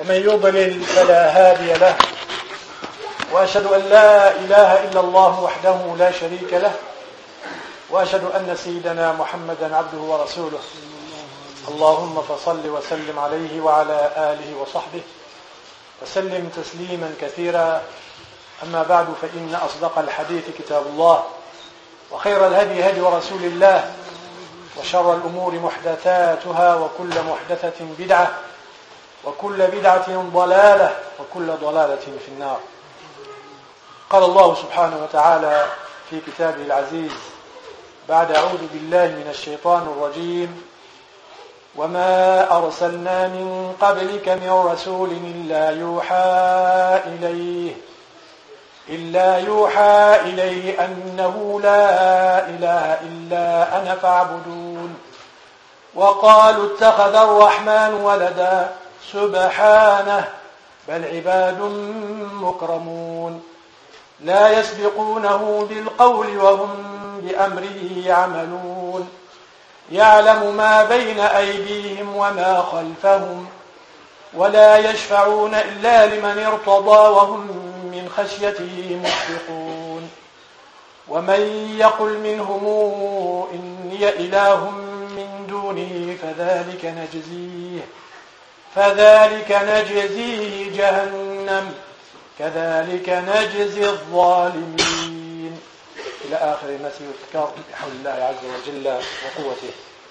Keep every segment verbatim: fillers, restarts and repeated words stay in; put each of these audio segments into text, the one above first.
ومن يضلل فلا هادي له، وأشهد أن لا إله إلا الله وحده لا شريك له، وأشهد أن سيدنا محمدا عبده ورسوله. اللهم فصل وسلم عليه وعلى آله وصحبه وسلم تسليما كثيرا. أما بعد، فإن أصدق الحديث كتاب الله، وخير الهدي هدي رسول الله، وشر الأمور محدثاتها، وكل محدثة بدعة، وكل بدعة ضلالة، وكل ضلالة في النار. قال الله سبحانه وتعالى في كتابه العزيز بعد أعوذ بالله من الشيطان الرجيم: وما أرسلنا من قبلك من رسول إلا يوحى إليه إلا يوحى إليه أنه لا إله إلا أنا فاعبدون. وقالوا اتخذ الرحمن ولدا سبحانه بل عباد مكرمون لا يسبقونه بالقول وهم بأمره يعملون. يعلم ما بين أيديهم وما خلفهم ولا يشفعون إلا لمن ارتضى وهم من خشيته مشفقون. ومن يقل منهم إني إله من دونه فذلك نجزيه فذلك نجزيه جهنم كذلك نجزي الظالمين، إلى آخر ما سيذكر بحول الله عز وجل وقوته.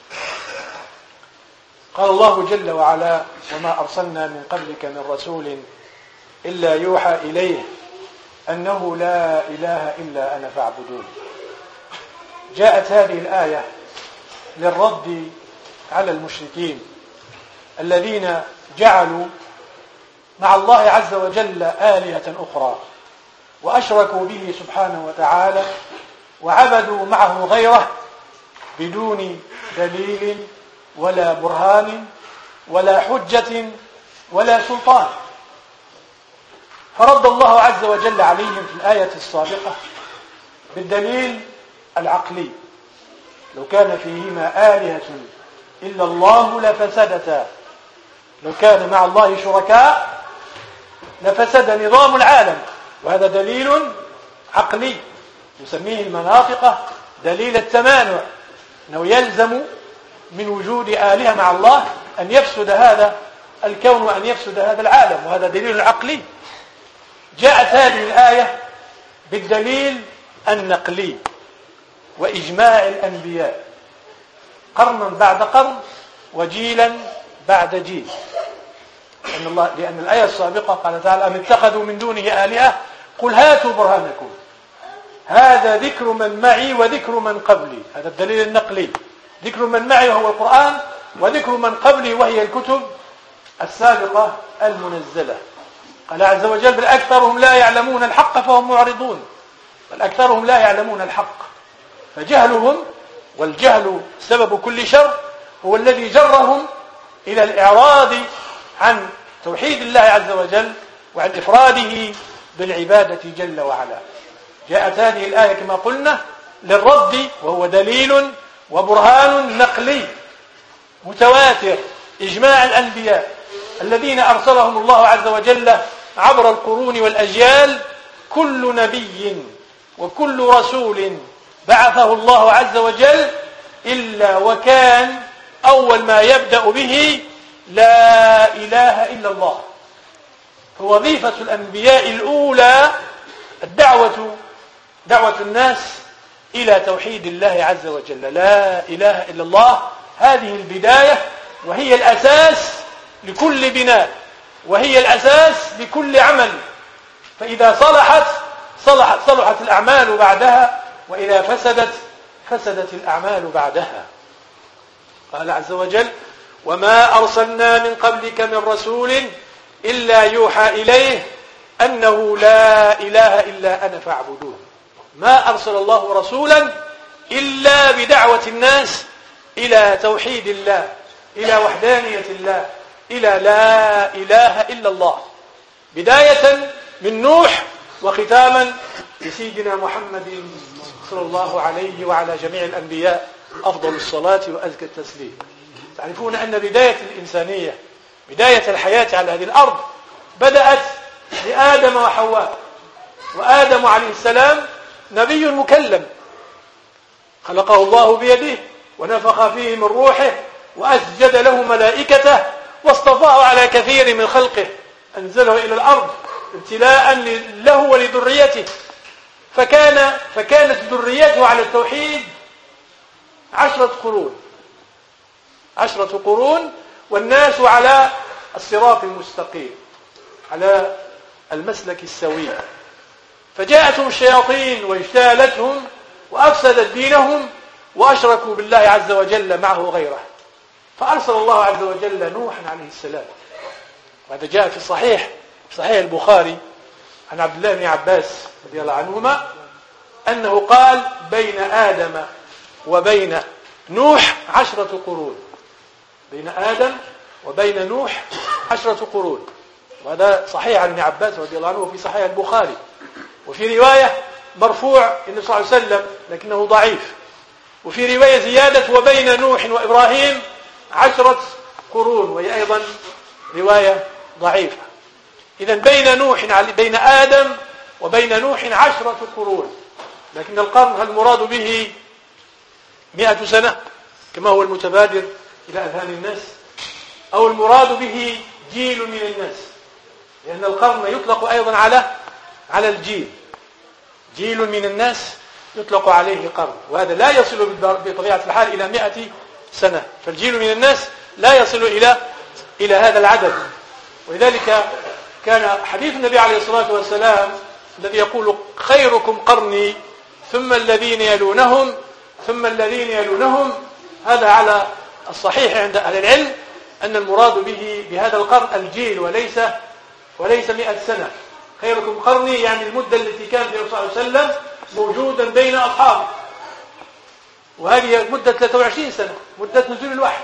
قال الله جل وعلا: وما أرسلنا من قبلك من رسول إلا يوحى إليه أنه لا إله إلا أنا فاعبدون. جاءت هذه الآية للرد على المشركين الذين جعلوا مع الله عز وجل آلهة أخرى، وأشركوا به سبحانه وتعالى، وعبدوا معه غيره بدون دليل ولا برهان ولا حجة ولا سلطان. فرد الله عز وجل عليهم في الآية السابقة بالدليل العقلي: لو كان فيهما آلهة إلا الله لفسدتا، لو كان مع الله شركاء لفسد نظام العالم. وهذا دليل عقلي يسميه المناطق دليل التمانع، أنه يلزم من وجود آلهة مع الله أن يفسد هذا الكون وأن يفسد هذا العالم، وهذا دليل عقلي. جاءت هذه الآية بالدليل النقلي وإجماع الأنبياء قرنا بعد قرن وجيلا بعد جيل. لأن, الله لأن الآية السابقة قال تعالى: أم اتخذوا من دونه آلهة قل هاتوا برهانكم هذا ذكر من معي وذكر من قبلي. هذا الدليل النقلي، ذكر من معي وهو القرآن، وذكر من قبلي وهي الكتب السابقة المنزلة. قال عز وجل: بل أكثرهم لا يعلمون الحق فهم معرضون. بل أكثرهم لا يعلمون الحق، فجهلهم، والجهل سبب كل شر، هو الذي جرهم إلى الإعراض عن توحيد الله عز وجل وعن إفراده بالعبادة جل وعلا. جاءت هذه الآية كما قلنا للرد، وهو دليل وبرهان نقلي متواتر، إجماع الأنبياء الذين أرسلهم الله عز وجل عبر القرون والأجيال. كل نبي وكل رسول بعثه الله عز وجل إلا وكان أول ما يبدأ به لا إله إلا الله. فوظيفة الأنبياء الأولى الدعوة دعوة الناس إلى توحيد الله عز وجل، لا إله إلا الله. هذه البداية، وهي الأساس لكل بناء، وهي الأساس لكل عمل. فإذا صلحت صلحت صلحت الأعمال بعدها، وإذا فسدت فسدت الأعمال بعدها. قال عز وجل: وما أرسلنا من قبلك من رسول إلا يوحى إليه أنه لا إله إلا أنا فاعبدون. ما أرسل الله رسولا إلا بدعوة الناس إلى توحيد الله، إلى وحدانية الله، إلى لا إله إلا الله، بداية من نوح وختاما بسيدنا محمد صلى الله عليه وعلى جميع الأنبياء أفضل الصلاة وأزكى التسليم. تعرفون أن بداية الإنسانية بداية الحياة على هذه الأرض بدأت بآدم وحواء. وآدم عليه السلام نبي مكلم خلقه الله بيده ونفخ فيه من روحه وأسجد له ملائكته واصطفاه على كثير من خلقه، أنزله إلى الأرض ابتلاء له ولذريته، فكان فكانت ذريته على التوحيد عشرة قرون عشرة قرون والناس على الصراط المستقيم على المسلك السوي. فجاءتهم الشياطين واجتالتهم وأفسدت دينهم وأشركوا بالله عز وجل معه غيره، فأرسل الله عز وجل نوحا عليه السلام. وهذا جاء في الصحيح في صحيح البخاري عن عبد الله بن عباس رضي الله عنهما أنه قال بين آدم وبين نوح عشرة قرون، بين آدم وبين نوح عشرة قرون. وهذا صحيح عن ابن عباس رضي الله عنه في صحيح البخاري. وفي رواية مرفوع النبي صلى الله عليه وسلم لكنه ضعيف. وفي رواية زيادة وبين نوح وإبراهيم عشرة قرون، وهي أيضا رواية ضعيفة. إذن بين نوح بين آدم وبين نوح عشرة قرون، لكن القرن المراد به مئة سنة كما هو المتبادر إلى أذهان الناس، أو المراد به جيل من الناس، لأن القرن يطلق أيضا على على الجيل. جيل من الناس يطلق عليه قرن، وهذا لا يصل بطبيعة الحال إلى مئة سنة، فالجيل من الناس لا يصل إلى إلى هذا العدد. ولذلك كان حديث النبي عليه الصلاة والسلام الذي يقول خيركم قرني ثم الذين يلونهم ثم الذين يلونهم، هذا على الصحيح عند أهل العلم أن المراد به بهذا القرن الجيل وليس وليس مئة سنة. خيركم قرني يعني المدة التي كان فيها صلى الله عليه وسلم موجودا بين أصحابه، وهذه مدة ثلاثة وعشرين سنة مدة نزول الوحي.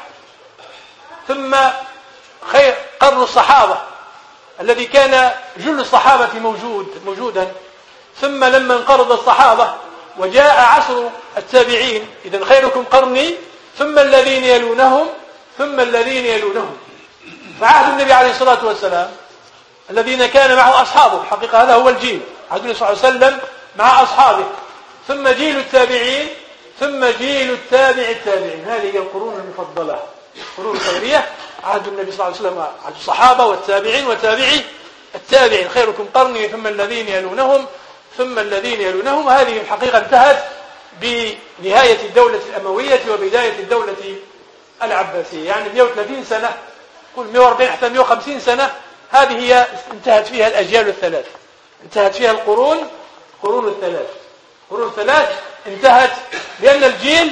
ثم خير قرن الصحابة الذي كان جل الصحابة موجود موجودا، ثم لما انقرض الصحابة وجاء عصر التابعين، إذن خيركم قرني ثم الذين يلونهم ثم الذين يلونهم. فعهد النبي عليه الصلاة والسلام الذين كان معه أصحابه، حقيقة هذا هو الجيل، عهد النبي صلى الله عليه وسلم مع أصحابه، ثم جيل التابعين ثم جيل التابع التابعين. هذه هي القرون المفضلة، القرون الخيرية، عهد النبي صلى الله عليه وسلم عهد الصحابة والتابعين وتابعي التابعين. خيركم قرني ثم الذين يلونهم ثم الذين يلونهم. هذه الحقيقة انتهت بنهاية الدولة الأموية وبداية الدولة العباسية، يعني مئة وثلاثين سنة، كل مئة وأربعين حتى مئة وخمسين سنة، هذه هي انتهت فيها الأجيال الثلاث، انتهت فيها القرون قرون الثلاث قرون الثلاث انتهت، لأن الجيل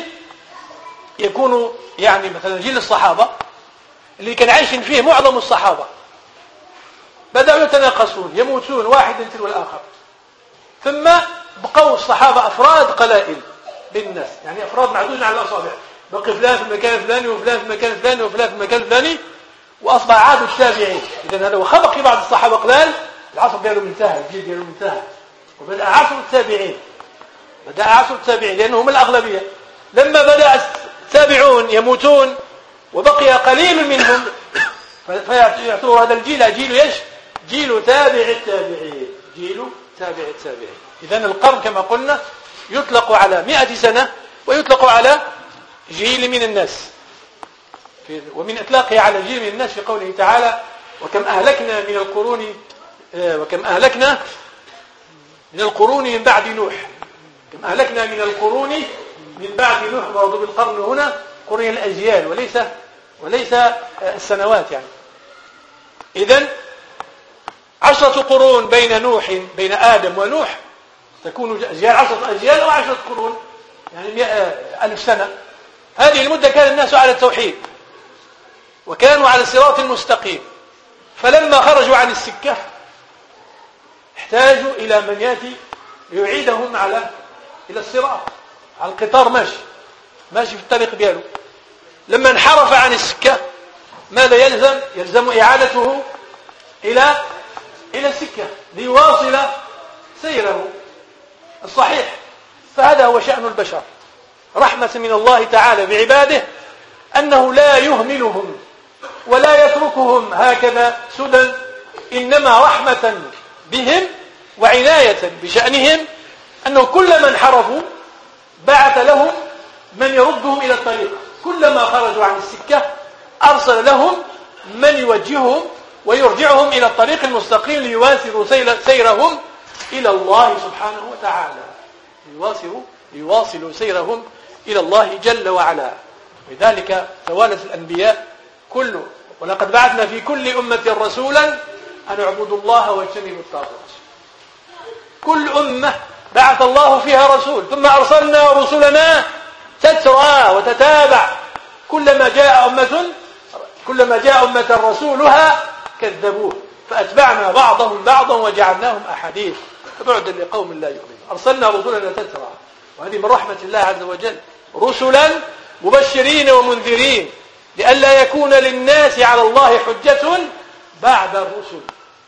يكون يعني مثلا جيل الصحابة اللي كان عايشين فيه معظم الصحابة بدأوا يتناقصون يموتون واحد تلو الآخر، ثم بقوا الصحابة أفراد قلائل بالناس، يعني أفراد معدودين على الأصابع، بقي فلان في المكان الفلاني وفلان في المكان الفلاني وفلان في المكان الفلاني، وأصبح عاد التابعين. إذن هذا وخبق بعض الصحابة قلال، العصر ديالهم انتهى، الجيل ديالهم انتهى، وبدأ عصر التابعين، بدأ عصر التابعين لأنهم الأغلبية. لما بدأ التابعون يموتون وبقي قليل منهم، فيعتبر هذا الجيل جيل ايش؟ جيل تابع التابعين، جيل تابع التابعين. إذن القرن كما قلنا يطلق على مئة سنة ويطلق على جيل من الناس، ومن إطلاقه على جيل من الناس في قوله تعالى وكم أهلكنا من القرون وكم أهلكنا من القرون من بعد نوح، كم أهلكنا من القرون من بعد نوح. مراد بالقرن هنا قرن الأجيال وليس وليس السنوات يعني. إذن عشرة قرون بين نوح بين آدم ونوح تكون أجيال، عشرة أجيال أو عشرة قرون يعني ألف سنة. هذه المدة كان الناس على التوحيد وكانوا على الصراط المستقيم، فلما خرجوا عن السكة احتاجوا إلى من يأتي ليعيدهم على إلى الصراط، على القطار ماشي ماشي في الطريق دياله. لما انحرف عن السكة ماذا يلزم؟ يلزم إعادته إلى إلى السكة ليواصل سيره الصحيح. فهذا هو شأن البشر، رحمة من الله تعالى بعباده أنه لا يهملهم ولا يتركهم هكذا سدى، إنما رحمة بهم وعناية بشأنهم أنه كلما انحرفوا بعث لهم من يردهم إلى الطريق، كلما خرجوا عن السكة أرسل لهم من يوجههم ويرجعهم إلى الطريق المستقيم ليواصلوا سيرهم إلى الله سبحانه وتعالى، ليواصلوا, ليواصلوا سيرهم إلى الله جل وعلا. لذلك توالت الأنبياء كله، ولقد بعثنا في كل أمة رسولا أن اعبدوا الله واجتنبوا الطاغوت. كل أمة بعث الله فيها رسول، ثم أرسلنا رسلنا تترى وتتابع، كلما جاء أمة كلما جاء أمة رسولها كذبوه فأتبعنا بعضهم بعضا وجعلناهم أحاديث فبعدا لقوم لا يؤمنون. أرسلنا رسلنا تترى، وهذه من رحمة الله عز وجل، رسلا مبشرين ومنذرين لئلا يكون للناس على الله حجة بعد الرسل.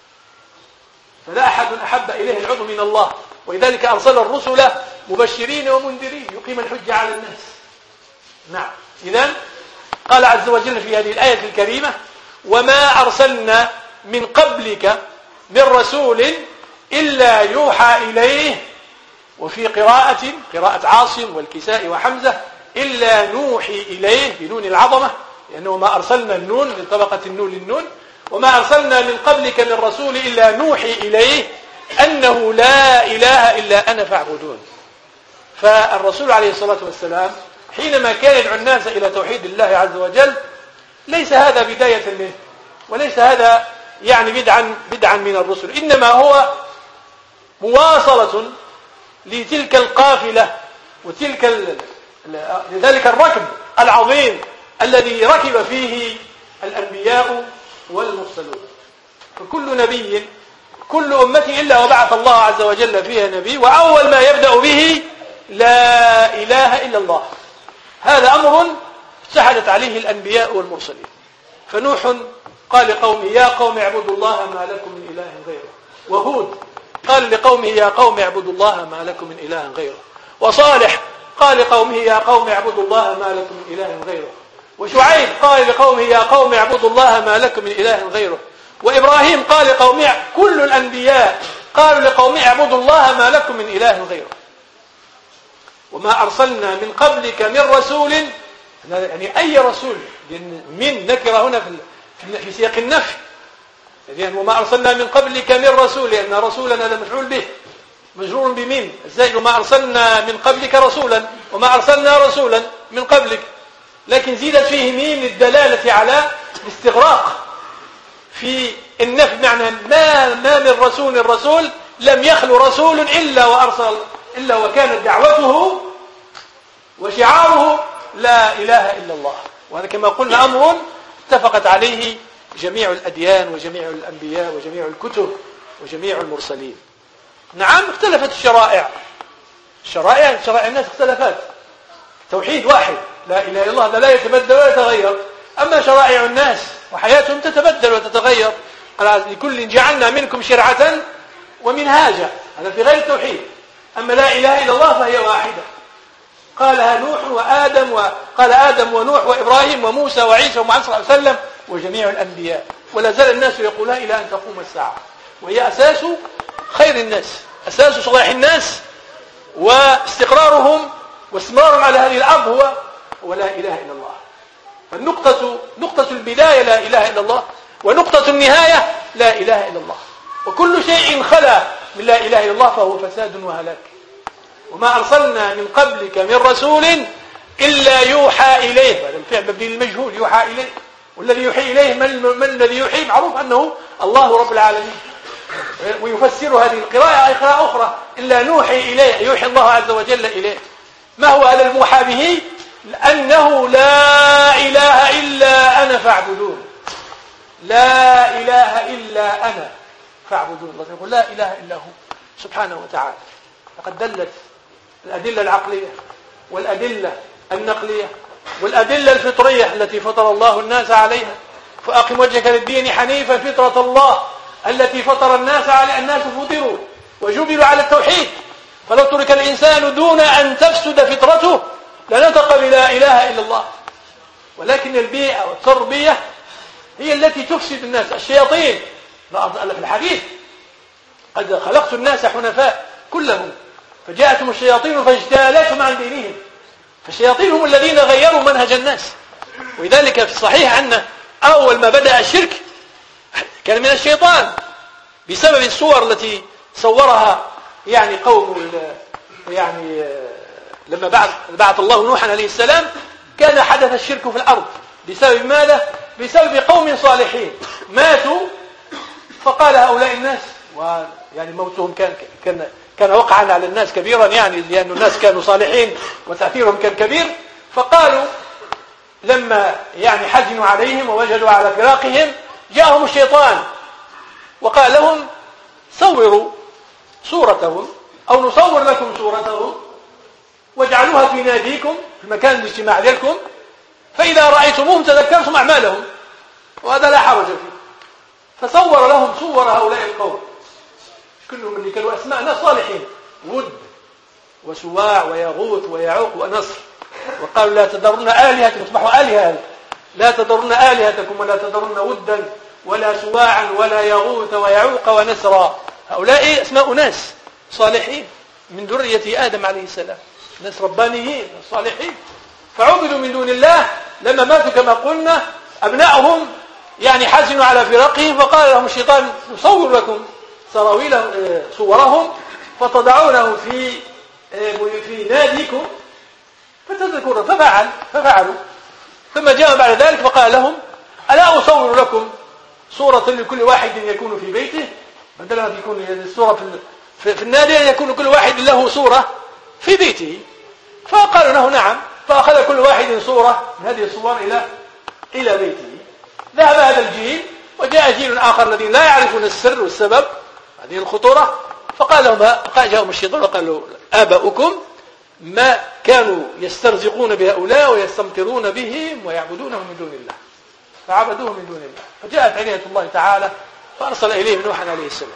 فلا أحد أحب إليه العظم من الله، ولذلك أرسل الرسل مبشرين ومنذرين يقيم الحجة على الناس. نعم. إذن قال عز وجل في هذه الآية الكريمة: وما أرسلنا من قبلك من رسول إلا يوحى إليه، وفي قراءة قراءة عاصم والكساء وحمزة إلا نوحي إليه بنون العظمة، لأنه ما أرسلنا النون من طبقة النون للنون، وما أرسلنا من قبلك من رسول إلا نوحي إليه أنه لا إله إلا أنا فاعبدون. فالرسول عليه الصلاة والسلام حينما كان يدعو الناس إلى توحيد الله عز وجل ليس هذا بداية منه، وليس هذا يعني بدعا بدعا من الرسل، إنما هو مواصلة لتلك القافلة وتلك لذلك الركب العظيم الذي ركب فيه الأنبياء والمرسلون. فكل نبي كل أمة إلا وبعث الله عز وجل فيها نبي، وأول ما يبدأ به لا إله إلا الله. هذا أمر شهدت عليه الأنبياء والمرسلين. فنوح قال لقومه: يا قوم اعبدوا الله ما لكم من إله غيره. وهود قال لقومه: يا قوم اعبدوا الله ما لكم من إله غيره. وصالح قال لقومه: يا قوم اعبدوا الله ما لكم من إله غيره. وشعيب قال لقومه: يا قوم اعبدوا الله ما لكم من إله غيره. وإبراهيم قال لقومه، كل الأنبياء قالوا لقومه: اعبدوا الله ما لكم من إله غيره. وما أرسلنا من قبلك من رسول، يعني أي رسول، من نكرة هنا في سياق النفي، يعني وما أرسلنا من قبلك من رسول، لأن رسولنا هذا مفعول به مجرور بمن الزائد، وما أرسلنا من قبلك رسولا، وما أرسلنا رسولا من قبلك، لكن زيدت فيه مين للدلالة على الاستغراق في النفي، معنى ما ما من رسول الرسول لم يخلو رسول إلا وأرسل إلا وكانت دعوته وشعاره لا إله إلا الله. وهذا كما قلنا أمر اتفقت عليه جميع الأديان وجميع الأنبياء وجميع الكتب وجميع المرسلين. نعم، اختلفت الشرائع، الشرائع شرائع الناس اختلفت، توحيد واحد لا إله إلا الله، هذا لا يتبدل ولا يتغير. أما شرائع الناس وحياتهم تتبدل وتتغير. لكل جعلنا منكم شرعة ومنهاجا، هذا في غير التوحيد. أما لا إله إلا الله فهي واحدة، قالها نوح وآدم، وقال آدم ونوح وإبراهيم وموسى وعيسى ومحمد صلى الله عليه وسلم وجميع الأنبياء، ولا زال الناس يقولها إلى أن تقوم الساعة، وهي أساس خير الناس، أساس صلاح الناس واستقرارهم واستمرارهم على هذه الأرض هو ولا إله إلا الله. فالنقطة نقطة البداية لا إله إلا الله، ونقطة النهاية لا إله إلا الله. وكل شيء خلا من لا إله إلا الله فهو فساد وهلاك. وما أرسلنا من قبلك من رسول إلا يوحى إليه، هذا الفعل مبني للمجهول، يوحى إليه، والذي يوحي إليه من, من الذي يوحي؟ معروف أنه الله رب العالمين. ويفسر هذه القراءة أي قراءة أخرى: إلا نوحي إليه، يوحي الله عز وجل إليه. ما هو هذا الموحى به؟ أنه لا إله إلا أنا فاعبدون، لا إله إلا أنا فاعبدون. الله يقول لا إله إلا هو سبحانه وتعالى. لقد دلت الأدلة العقلية والأدلة النقلية والأدلة الفطرية التي فطر الله الناس عليها. فأقم وجهك للدين حنيفا فطرة الله التي فطر الناس على الناس فطروا وجبلوا على التوحيد، فلو ترك الإنسان دون أن تفسد هي التي تفسد الناس. الشياطين في الحديث قد خلقت الناس حنفاء كلهم فجاءتهم الشياطين فاجتالتهم عن دينهم. فالشياطين هم الذين غيروا منهج الناس. ولذلك في الصحيح أن أول ما بدأ الشرك كان من الشيطان بسبب الصور التي صورها يعني قوم يعني لما بعث بعث الله نوحا عليه السلام كان حدث الشرك في الأرض بسبب ماذا؟ بسبب قوم صالحين ماتوا فقال هؤلاء الناس ويعني موتهم كان كان كان وقعا على الناس كبيرا يعني لأن الناس كانوا صالحين وتأثيرهم كان كبير. فقالوا لما يعني حزنوا عليهم ووجدوا على فراقهم جاءهم الشيطان وقال لهم صوروا صورتهم أو نصور لكم صورتهم واجعلوها في ناديكم في مكان الاجتماع لكم فإذا رأيتموهم تذكرتم أعمالهم وهذا لا حرج فيه. فصور لهم صور هؤلاء القوم كلهم اللي كانوا أسماء ناس صالحين ود وسواع ويغوث ويعوق ونصر. وقالوا لا تذرن آلهتكم اصبحوا آلهة لا تذرن آلهتكم ولا تذرن ودا ولا سواعا ولا يغوث ويعوق ونسرا. هؤلاء أسماء ناس صالحين من ذرية آدم عليه السلام ناس ربانيين صالحين فعبدوا من دون الله. لما ماتوا كما قلنا أبنائهم يعني حزنوا على فراقهم فقال لهم الشيطان نصور لكم سراويلهم صورهم فتضعونه في في ناديكم فتذكرون ففعل ففعلوا. ثم جاء بعد ذلك فقال لهم ألا أصور لكم صورة لكل واحد يكون في بيته بدل ما يكون الصورة في, في النادي يكون كل واحد له صورة في بيته. فقالوا له نعم. فأخذ كل واحد صورة من هذه الصور إلى إلى بيته. ذهب هذا الجيل وجاء جيل آخر الذين لا يعرفون السر والسبب هذه الخطورة. فقال لهم فقال جاءهم الشيطان وقال له آباؤكم ما كانوا يسترزقون بهؤلاء ويستمطرون بهم ويعبدونهم من دون الله فعبدوهم من دون الله. فجاءت عناية الله تعالى فأرسل إليهم نوحا عليه السلام.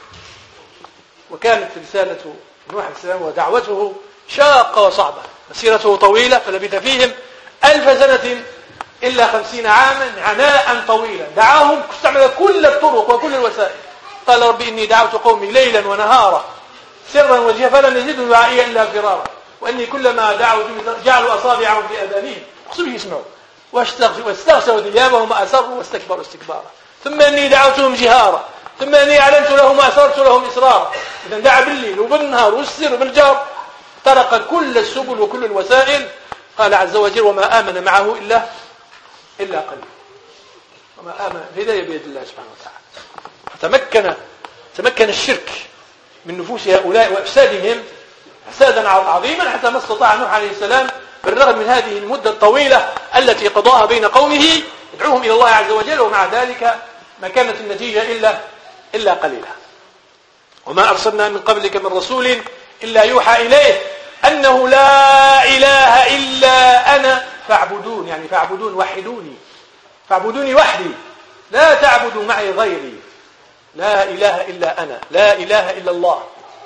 وكانت رسالة نوح عليه السلام ودعوته شاقة وصعبة مسيرته طويلة فلبث فيهم ألف سنة إلا خمسين عاما عناء طويلا دعاهم استعمل كل الطرق وكل الوسائل. قال ربي إني دعوت قومي ليلا ونهارا سرا وجهرا فلم يزدوا دعائي إلا فرارا وأني كلما دعوا جعلوا أصابعهم في آذانهم اقصوا يسمعوا واستغشوا ثيابهم وأسروا واستكبروا استكبارا ثم إني دعوتهم جهارا ثم إني أعلنت لهم وأسررت لهم إسرارا. إذا دعا بالليل وبالنهار والسر وبالجهر طرق كل السبل وكل الوسائل. قال عز وجل وما آمن معه إلا إلا قليل. وما آمن الهداية بيد الله سبحانه وتعالى. فتمكن تمكن الشرك من نفوس هؤلاء وإفسادهم إفسادا عظيما حتى ما استطاع نوح عليه السلام بالرغم من هذه المدة الطويلة التي قضاها بين قومه يدعوهم إلى الله عز وجل ومع ذلك ما كانت النتيجة إلا إلا قليلة. وما أرسلنا من قبلك من رسول إلا يوحى إليه أنه لا إله إلا أنا فاعبدون يعني فاعبدون وحدوني فاعبدوني وحدي لا تعبدوا معي غيري لا إله إلا أنا لا إله إلا الله.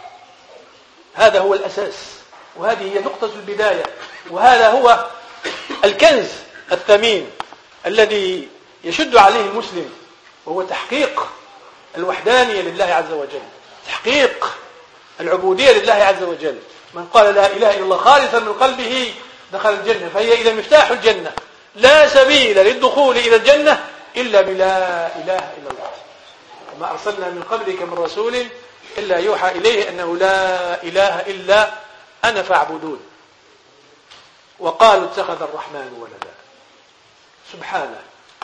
هذا هو الأساس وهذه هي نقطة البداية وهذا هو الكنز الثمين الذي يشد عليه المسلم وهو تحقيق الوحدانية لله عز وجل تحقيق العبودية لله عز وجل. من قال لا إله إلا الله خالصا من قلبه دخل الجنة فهي إذا مفتاح الجنة. لا سبيل للدخول إلى الجنة إلا بلا إله إلا الله. وما أرسلنا من قبلك من رسول إلا يوحى إليه أنه لا إله إلا أنا فاعبدون. وقالوا اتخذ الرحمن ولدا سبحانه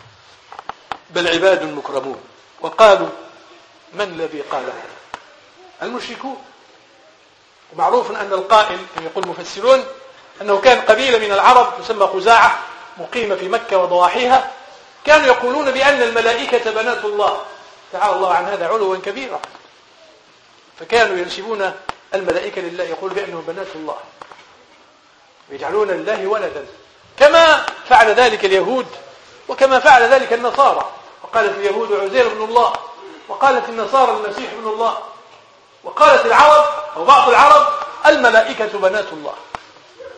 بل عباد مكرمون. وقالوا من الذي قال هذا المشركون. ومعروف أن القائل كما يقول المفسرون أنه كان قبيلة من العرب تسمى خزاعة مقيمة في مكة وضواحيها كانوا يقولون بأن الملائكة بنات الله تعالى الله عن هذا علوا كبيرا. فكانوا ينسبون الملائكة لله يقول بأنهم بنات الله ويجعلون لله ولدا كما فعل ذلك اليهود وكما فعل ذلك النصارى. وقالت اليهود عزير بن الله وقالت النصارى المسيح بن الله وقالت العرب أو بعض العرب الملائكة بنات الله.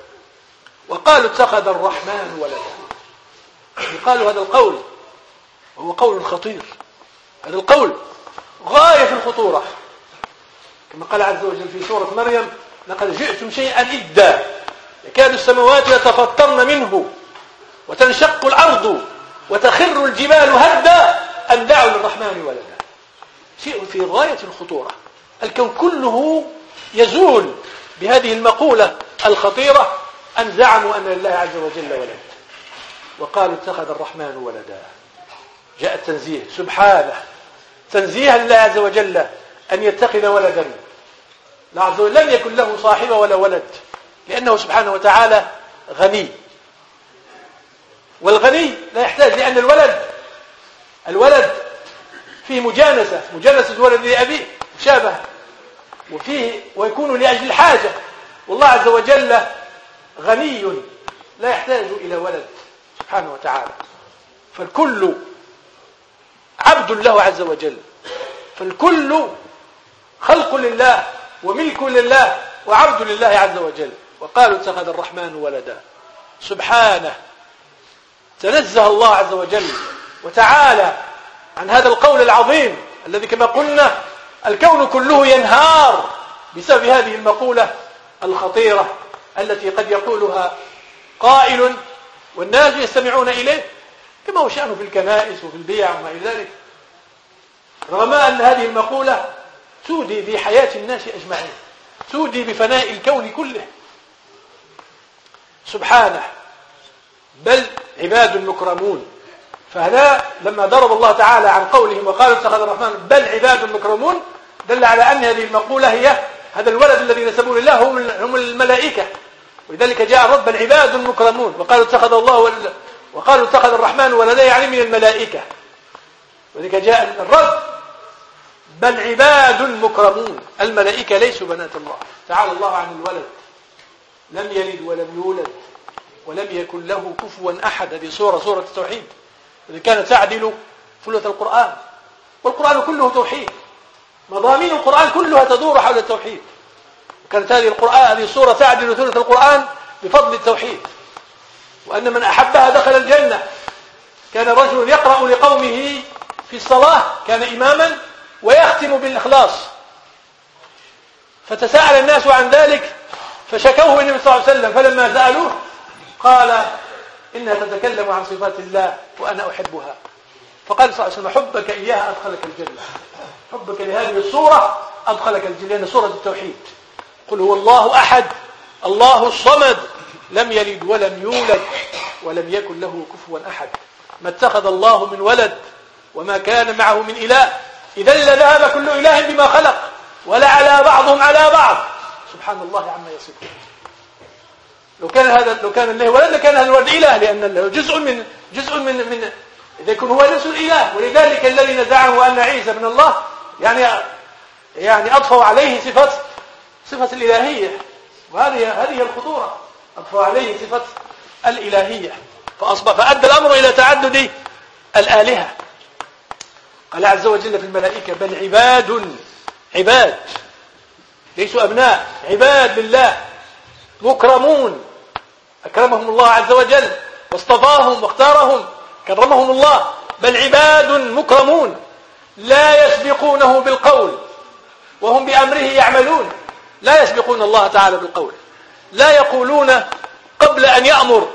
وقالوا اتخذ الرحمن ولدا. قالوا هذا القول وهو قول خطير. هذا القول غاية في الخطورة، كما قال عز وجل في سورة مريم: لقد جئتم شيئا إدا يكاد السماوات يتفطرن منه وتنشق الأرض وتخر الجبال هدا أن دعوا للرحمن ولدا. شيء في غاية الخطورة. الكون كله يزول بهذه المقولة الخطيرة أن زعموا أن لله عز وجل ولد وقالوا اتخذ الرحمن ولدا. جاء التنزيه سبحانه، تنزيها لله عز وجل أن يتخذ ولدا. الله عز وجل لم يكن له صاحبة ولا ولد، لأنه سبحانه وتعالى غني، والغني لا يحتاج، لأن الولد الولد فيه مجانسة مجانسة ولد لأبيه مشابهة، وفيه ويكون لأجل الحاجة، والله عز وجل غني لا يحتاج إلى ولد سبحانه وتعالى. فالكل عبد له عز وجل، فالكل خلق لله وملك لله وعبد لله عز وجل. وقالوا اتخذ الرحمن ولدا. سبحانه، تنزه الله عز وجل وتعالى عن هذا القول العظيم الذي كما قلنا الكون كله ينهار بسبب هذه المقولة الخطيرة التي قد يقولها قائل والناس يستمعون إليه، كما هو شأنه في الكنائس وفي البيع وما إلى ذلك، رغم أن هذه المقولة تودي بحياة الناس أجمعين، تودي بفناء الكون كله. سبحانه، بل عباد مكرمون. فهذا لما ضرب الله تعالى عن قولهم وقالوا اتخذ الرحمن بل عباد مكرمون، دل على أن هذه المقولة هي هذا الولد الذي نسبوه لله هم هم الملائكة، ولذلك جاء الرد بل عباد مكرمون. وقالوا اتخذ الله وقالوا اتخذ الرحمن ولدا، يعني من الملائكة، ولذلك جاء الرد بل عباد مكرمون. الملائكة ليسوا بنات الله، تعالى الله عن الولد، لم يلد ولم يولد ولم يكن له كفوا أحد. هذه سورة سورة التوحيد التي كانت تعدل ثلث القرآن، والقرآن كله توحيد، مضامين القرآن كلها تدور حول التوحيد. كانت هذه القرآن هذه السورة تعدل ثلث القرآن بفضل التوحيد، وأن من أحبها دخل الجنة. كان رجل يقرأ لقومه في الصلاة، كان إماما ويختم بالإخلاص، فتساءل الناس عن ذلك فشكوه النبي صلى الله عليه وسلم، فلما سألوه قال إنها تتكلم عن صفات الله وأنا أحبها. فقال صلى الله عليه وسلم حبك إياها أدخلك الجنة، حبك لهذه السورة أدخلك الجنة، لأن سورة التوحيد. قل هو الله أحد الله الصمد لم يلد ولم يولد ولم يكن له كفوا أحد. ما اتخذ الله من ولد وما كان معه من إله، إذا لذهب كل إله بما خلق ولعلى بعضهم على بعض، سبحان الله عما يصفون. لو كان هذا لو كان الله ولد لكان هذا الولد إله، لأن له جزء من جزء من من إذا يكون هو نفس الإله. ولذلك الذين زعموا أن عيسى ابن الله يعني يعني أضفوا عليه صفة صفة الإلهية، وهذه هذه الخطورة، أضفوا عليه صفة الإلهية، فأصبح فأدى الأمر إلى تعدد الآلهة. قال عز وجل في الملائكة بل عباد عباد ليسوا أبناء، عباد لله مكرمون، أكرمهم الله عز وجل واصطفاهم واختارهم كرمهم الله. بل عباد مكرمون لا يسبقونه بالقول وهم بأمره يعملون. لا يسبقون الله تعالى بالقول، لا يقولون قبل أن يأمر،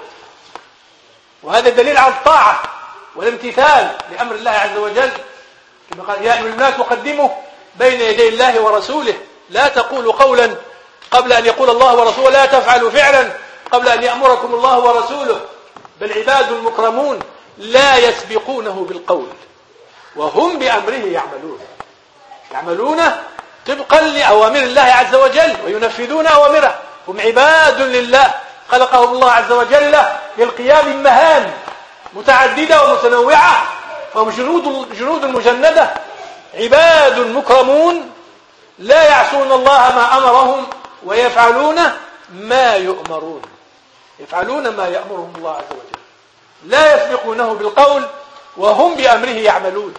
وهذا دليل على الطاعة والامتثال لأمر الله عز وجل، كما قال يا أيها الناس قدموا بين يدي الله ورسوله، لا تقولوا قولا قبل أن يقول الله ورسوله، لا تفعلوا فعلا قبل أن يأمركم الله ورسوله. بل عباد مكرمون لا يسبقونه بالقول وهم بأمره يعملون، يعملون طبقا لأوامر الله عز وجل وينفذون أوامره. هم عباد لله خلقهم الله عز وجل للقيام بمهام متعددة ومتنوعة، فهم جنود جنود مجندة، عباد مكرمون لا يعصون الله ما أمرهم ويفعلون ما يؤمرون، يفعلون ما يأمرهم الله عز وجل، لا يسبقونه بالقول وهم بأمره يعملون.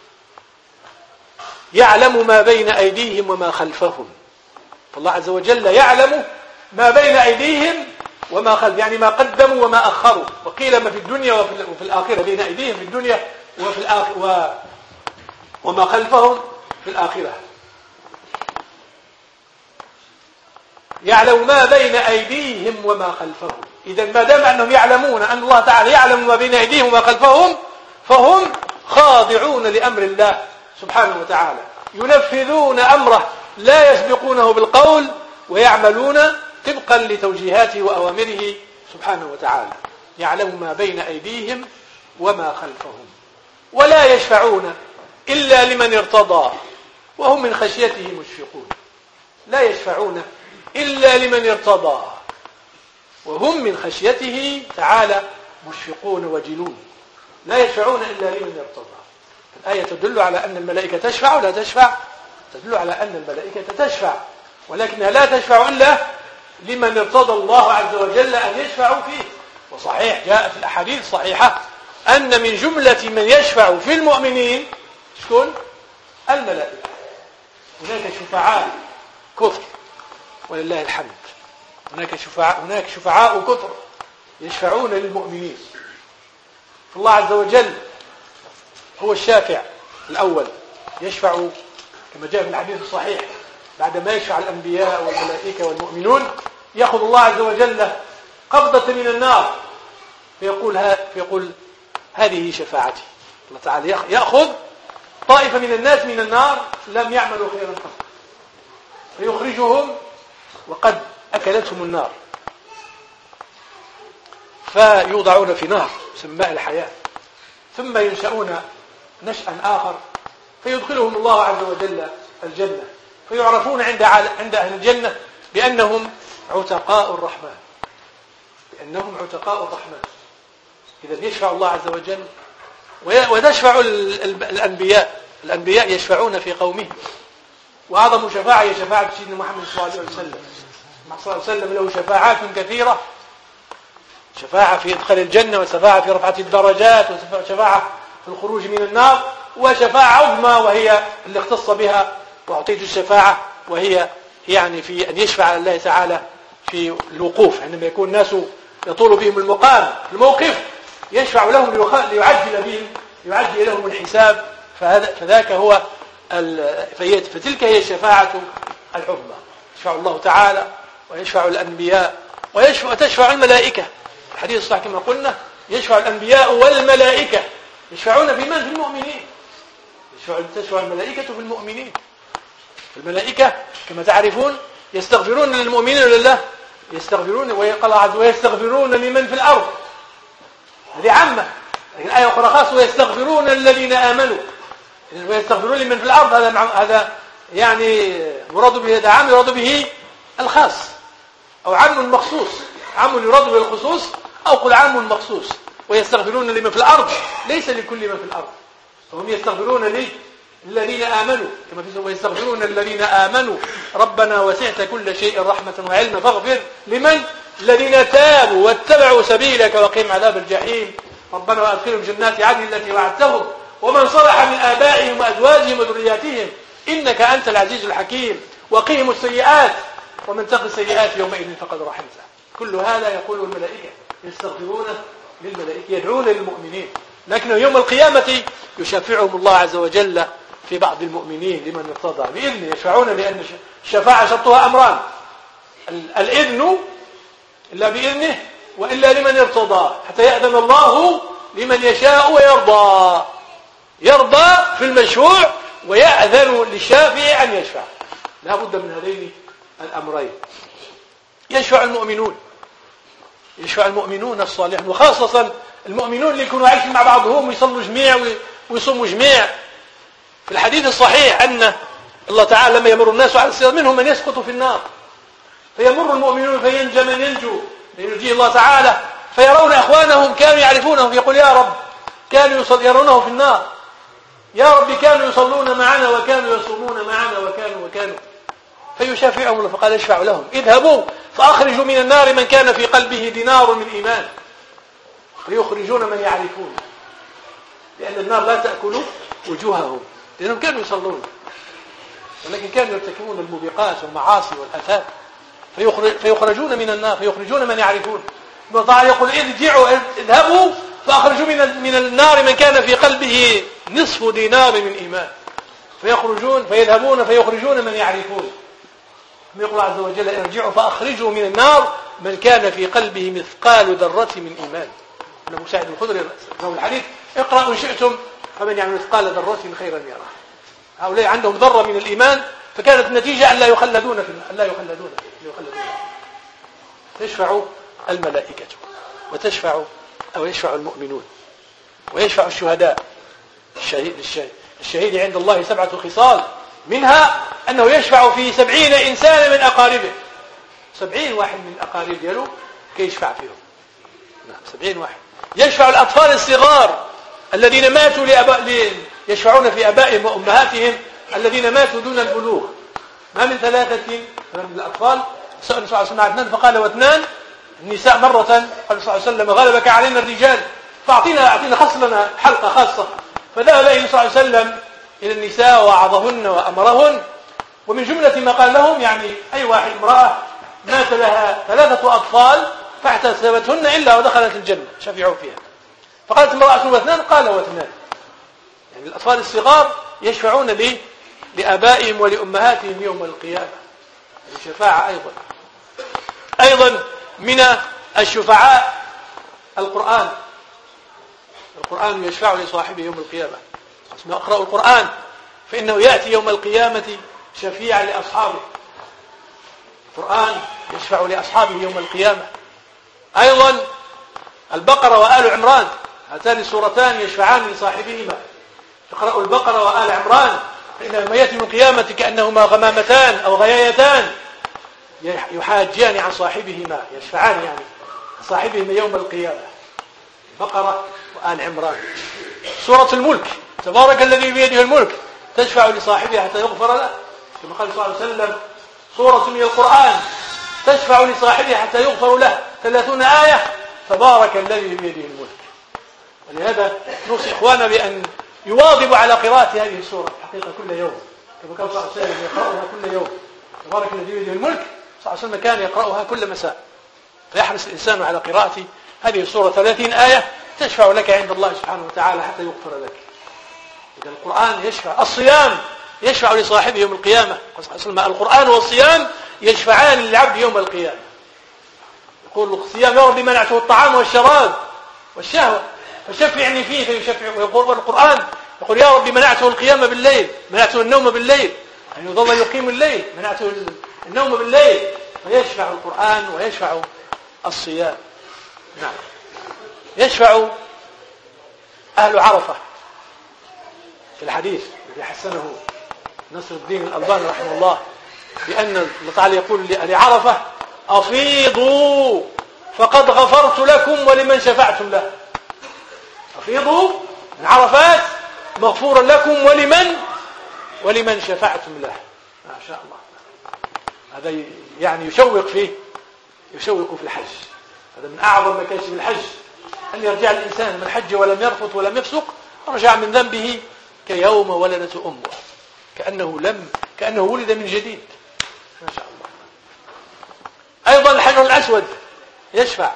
يعلم ما بين أيديهم وما خلفهم، فالله عز وجل يعلم ما بين أيديهم وما خلف، يعني ما قدموا وما أخروا. وقيل ما في الدنيا وفي الآخرة، بين أيديهم في الدنيا وفي الآخرة و... وما خلفهم في الآخرة. يعلم ما بين أيديهم وما خلفهم. إذا ما دام أنهم يعلمون أن الله تعالى يعلم ما بين أيديهم وما خلفهم فهم خاضعون لأمر الله سبحانه وتعالى، ينفذون أمره، لا يسبقونه بالقول، ويعملون طبقا لتوجيهاته وأوامره سبحانه وتعالى. يعلم ما بين أيديهم وما خلفهم، ولا يشفعون إلا لمن ارتضى وهم من خشيته مشفقون. لا يشفعون إلا لمن ارتضى وهم من خشيته تعالى مشفقون وجلون. لا يشفعون إلا لمن ارتضى. الآية تدل على أن الملائكة تشفع ولا تشفع؟ تدل على أن الملائكة تشفع، ولكنها لا تشفع إلا لمن ارتضى الله عز وجل أن يشفعوا فيه. وصحيح جاء في الأحاديث الصحيحة أن من جملة من يشفع في المؤمنين شكون؟ الملائكة. هناك شفعاء كثر ولله الحمد. هناك شفعاء هناك شفعاء كثر يشفعون للمؤمنين. الله عز وجل هو الشافع الأول، يشفع كما جاء في الحديث الصحيح بعدما يشفع الأنبياء والملائكة والمؤمنون يأخذ الله عز وجل قبضة من النار فيقول, ها فيقول هذه شفاعتي. الله تعالى يأخذ طائفة من الناس من النار لم يعملوا خيرا قط فيخرجهم وقد أكلتهم النار، فيوضعون في نهر سماء الحياة، ثم ينشأون نشأ آخر فيدخلهم الله عز وجل الجنة، فيعرفون عند عند أهل الجنة بأنهم عتقاء الرحمن، بأنهم عتقاء الرحمن. إذا يشفع الله عز وجل وتشفع الأنبياء. الأنبياء يشفعون في قومهم، وأعظم شفاعة هي شفاعة سيدنا محمد صلى الله عليه وسلم. محمد صلى الله عليه وسلم له شفاعات كثيرة، شفاعة في إدخال الجنة، وشفاعة في رفعة الدرجات، وشفاعة في الخروج من النار، وشفاعة عظمى وهي اللي اختص بها وأعطيت الشفاعة، وهي يعني في أن يشفع الله تعالى في الوقوف عندما يكون الناس يطول بهم المقام في الموقف، يشفع لهم ليعجل بهم يعجل لهم الحساب. فذاك هو فتلك هي الشفاعة العظمى. يشفع الله تعالى ويشفع الأنبياء ويشفع وتشفع الملائكة. الحديث الصحيح كما قلنا يشفع الأنبياء والملائكة. يشفعون في من؟ في المؤمنين. يشفع تشفع الملائكة في المؤمنين. الملائكة كما تعرفون يستغفرون للمؤمنين لله، يستغفرون ويقال عز ويستغفرون لمن في الأرض، هذه عامة. لكن الآية أخرى خاصة ويستغفرون الذين آمنوا، ويستغفرون لمن في الأرض. هذا هذا يعني مراد به هذا عام يراد به الخاص، أو عام مخصوص، عام يراد به الخصوص، أو قل عام مخصوص. ويستغفرون لمن في الأرض ليس لكل من في الأرض، فهم يستغفرون للذين آمنوا كما في ويستغفرون الذين آمنوا ربنا وسعت كل شيء رحمة وعلما فاغفر لمن الذين تابوا واتبعوا سبيلك وقهم عذاب الجحيم ربنا وأدخلهم جنات عدن التي وعدتهم ومن صلح من آبائهم وأزواجهم وذرياتهم إنك أنت العزيز الحكيم وقهم السيئات ومن تق السيئات يومئذ فقد رحمته. كل هذا يقوله الملائكة، يستغفرون للملائكة، يدعون للمؤمنين، لكن يوم القيامة يشفعهم الله عز وجل في بعض المؤمنين لمن ارتضى بإذنه. يشفعون لأن الشفاعة شرطها أمران: الإذن إلا بإذنه، وإلا لمن ارتضى، حتى يأذن الله لمن يشاء ويرضى. يرضى في المشروع ويأذن للشافع أن يشفع. لا بد من هذين الأمرين. يشفع المؤمنون، يشفع المؤمنون الصالحون، وخاصة المؤمنون اللي يكونوا عايشين مع بعضهم ويصلوا جميع ويصوموا جميع. في الحديث الصحيح أن الله تعالى لما يمر الناس على الصراط منهم من يسقط في النار، فيمر المؤمنون فينجى من ينجو فينجيه الله تعالى، فيرون أخوانهم كانوا يعرفونهم فيقول يا رب كانوا يرونه في النار، يا رب كانوا يصلون معنا وكانوا يصومون معنا وكانوا وكانوا فيشافعهم الله، فقال اشفع لهم اذهبوا فأخرجوا من النار من كان في قلبه دينار من إيمان، فيخرجون من يعرفون، لأن النار لا تأكل وجوههم لأنهم كانوا يصلون ولكن كانوا يرتكبون الموبقات والمعاصي والآثام، فيخرجون من النار فيخرجون من يعرفون. الله تعالى يقول ارجعوا اذهبوا فأخرجوا من من النار من كان في قلبه نصف دينار من إيمان فيخرجون فيذهبون فيخرجون من يعرفون. يقول عز وجل ارجعوا فأخرجوا من النار من كان في قلبه مثقال ذرة من إيمان. أنا مساعد الخضر روى الحديث اقرأوا إن شئتم فمن يعمل مثقال ذرة خيرا يرى. هؤلاء عندهم ذرة من الإيمان فكانت النتيجة أن لا يخلدون في أن لا يخلدون يخلدون. تشفع الملائكة وتشفع أو يشفع المؤمنون ويشفع الشهداء. الشهيد الشهيد الشهيد عند الله سبعة خصال منها أنه يشفع في سبعين إنسان من أقاربه. سبعين واحد من أقارب دياله كي يشفع فيهم. نعم سبعين واحد. يشفع الأطفال الصغار الذين ماتوا لأباء يشفعون في أبائهم وأمهاتهم الذين ماتوا دون البلوغ. ما من ثلاثة من الأطفال سأل صلى الله عليه وسلم اثنان فقال واثنان. النساء مرة قال صلى الله عليه وسلم غلبك علينا الرجال فأعطينا أعطينا خص لنا حلقة خاصة. فذهب إليه صلى الله عليه وسلم إلى النساء ووعظهن وأمرهن ومن جملة ما قال لهم يعني أي واحد امرأة مات لها ثلاثة أطفال فاحتسبتهن إلا ودخلت الجنة شفعوا فيها. فقالت امرأة واثنان قال واثنان. يعني الأطفال الصغار يشفعون لي لآبائهم ولأمهاتهم يوم القيامة. الشفاعة أيضا أيضا من الشفعاء القرآن. القرآن يشفع لصاحبه يوم القيامة. اسمه اقرأوا القرآن فإنه يأتي يوم القيامة شفيعا لأصحابه. القرآن يشفع لأصحابه يوم القيامة. أيضا البقرة وآل عمران هاتان السورتان يشفعان لصاحبهما. اقرأوا البقرة وآل عمران فإنهما يأتي يوم القيامة كأنهما غمامتان أو غيايتان يحاجان عن صاحبهما يشفعان يعني صاحبهما يوم القيامة. بقرة وآل عمران. سورة الملك تبارك الذي بيده الملك تشفع لصاحبها حتى يغفر له كما قال صلى الله عليه وسلم سورة من القرآن تشفع لصاحبها حتى يغفر له ثلاثون آية تبارك الذي بيده الملك. ولهذا نوصي إخوانا بأن يواظبوا على قراءة هذه السورة حقيقة كل يوم كما قال صلى الله عليه وسلم يقرأها كل يوم تبارك الذي بيده الملك. صلى الله عليه وسلم كان يقرأها كل مساء فيحرص الإنسان على قراءة هذه السورة ثلاثين آية تشفع لك عند الله سبحانه وتعالى حتى يغفر لك. إذا القرآن يشفع. الصيام يشفع لصاحبه يوم القيامة. القرآن والصيام يشفعان للعبد يوم القيامة. يقول الصيام يا ربي منعته الطعام والشراب والشهوة فشفعني فيه فيشفع. ويقول القرآن يقول يا ربي منعته القيام بالليل منعته النوم بالليل أن يظل يقيم الليل منعته النوم بالليل فيشفع القرآن ويشفع الصيام. نعم يشفع أهل عرفة في الحديث الذي حسنه نصر الدين الألباني رحمه الله بأن الله تعالى يقول لأهل عرفة أفيضوا فقد غفرت لكم ولمن شفعتم له. أفيضوا من عرفات مغفورا لكم ولمن ولمن شفعتم له. ما شاء الله. هذا يعني يشوق فيه يشوق في الحج. هذا من أعظم مكاسب الحج أن يرجع الإنسان من حج ولم يرفث ولم يفسق رجع من ذنبه كيوم ولدته أمه كأنه لم كأنه ولد من جديد. ما شاء الله. أيضا الحجر الأسود يشفع.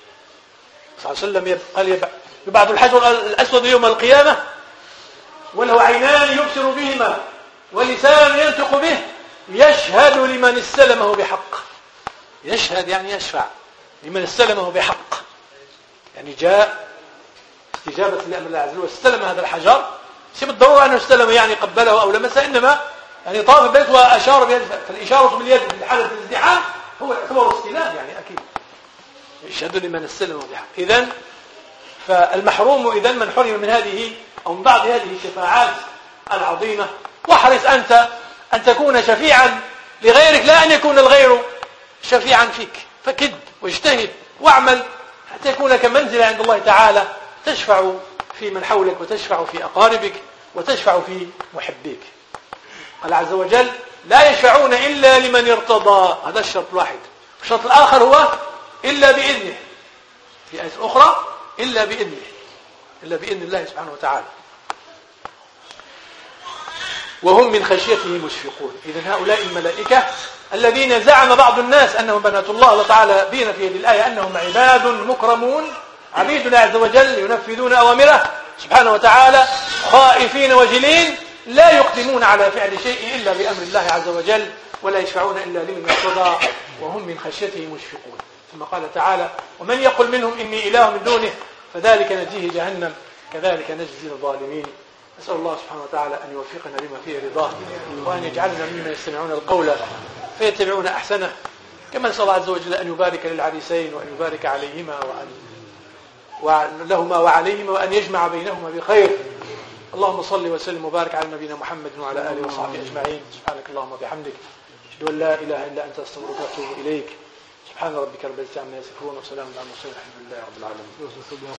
صلى الله عليه وسلم قال يبعث الحجر الأسود يوم القيامة وله عينان يبصر بهما ولسان ينطق به يشهد لمن استلمه بحق. يشهد يعني يشفع لمن استلمه بحق. يعني جاء استجابة لأمر الله عز وجل واستلم هذا الحجر ليس بالضرورة أنه استلم يعني قبله أو لمسه إنما يعني طاف البيت وأشار بيده. فالإشارة باليد في حالة الازدحام هو يعتبر استلام يعني أكيد. يشهد لمن استلمه بحق. إذن فالمحروم إذن من حرم من هذه أو من بعض هذه الشفاعات العظيمة. واحرص أنت أن تكون شفيعا لغيرك لا أن يكون الغير شفيعا فيك. فكد واجتهد واعمل حتى يكون لك منزلة عند الله تعالى تشفع في من حولك وتشفع في أقاربك وتشفع في محبيك. قال عز وجل لا يشفعون إلا لمن ارتضى. هذا الشرط الواحد. الشرط الآخر هو إلا بإذنه. في آية أخرى إلا بإذنه إلا بإذن الله سبحانه وتعالى. وهم من خشيته مشفقون. إذن هؤلاء الملائكة الذين زعم بعض الناس أنهم بنات الله. الله تعالى بين في هذه الآية أنهم عباد مكرمون عبيد الله عز وجل ينفذون أوامره سبحانه وتعالى خائفين وجلين، لا يقدمون على فعل شيء إلا بأمر الله عز وجل، ولا يشفعون إلا لمن ارتضى وهم من خشيته مشفقون. ثم قال تعالى: ومن يقل منهم إني إله من دونه فذلك نجزيه جهنم كذلك نجزي الظالمين. نسأل الله سبحانه وتعالى أن يوفقنا لما فيه رضاه، وأن يجعلنا ممن يستمعون القول فيتبعون أحسنه، كما نسأل الله عز وجل أن يبارك للعريسين وأن يبارك عليهما وأن لهما وعليهما وأن يجمع بينهما بخير. اللهم صل وسلم وبارك على نبينا محمد وعلى آله وصحبه أجمعين. سبحانك اللهم وبحمدك، أشهد أن لا إله إلا أنت، أستغفرك وأتوب إليك. سبحان ربك رب العزة عما يصفون وسلام على المرسلين، الحمد لله رب العالمين.